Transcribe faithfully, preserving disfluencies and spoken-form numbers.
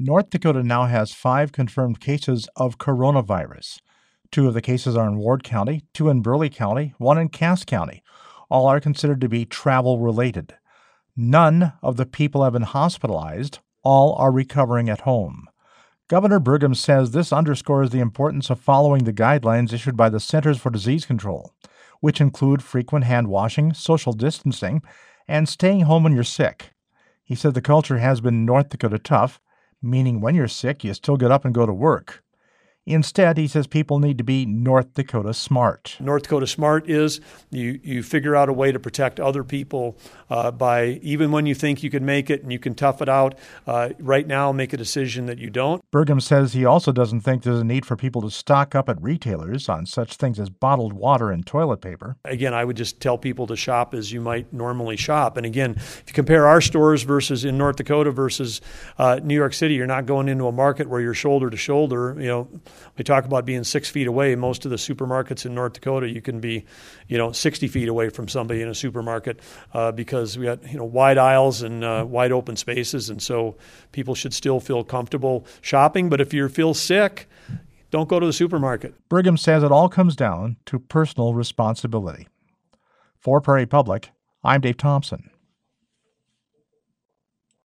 North Dakota now has five confirmed cases of coronavirus. Two of the cases are in Ward County, two in Burleigh County, one in Cass County. All are considered to be travel-related. None of the people have been hospitalized. All are recovering at home. Governor Burgum says this underscores the importance of following the guidelines issued by the Centers for Disease Control, which include frequent hand washing, social distancing, and staying home when you're sick. He said the culture has been North Dakota tough, meaning when you're sick, you still get up and go to work. Instead, he says people need to be North Dakota smart. North Dakota smart is you, you figure out a way to protect other people uh, by, even when you think you can make it and you can tough it out, uh, right now make a decision that you don't. Burgum says he also doesn't think there's a need for people to stock up at retailers on such things as bottled water and toilet paper. Again, I would just tell people to shop as you might normally shop. And again, if you compare our stores versus in North Dakota versus uh, New York City, you're not going into a market where you're shoulder to shoulder. You know, we talk about being six feet away. Most of the supermarkets in North Dakota, you can be, you know, sixty feet away from somebody in a supermarket uh, because we got, you know, wide aisles and uh, wide open spaces. And so people should still feel comfortable shopping. But if you feel sick, don't go to the supermarket. Burgum says it all comes down to personal responsibility. For Prairie Public, I'm Dave Thompson.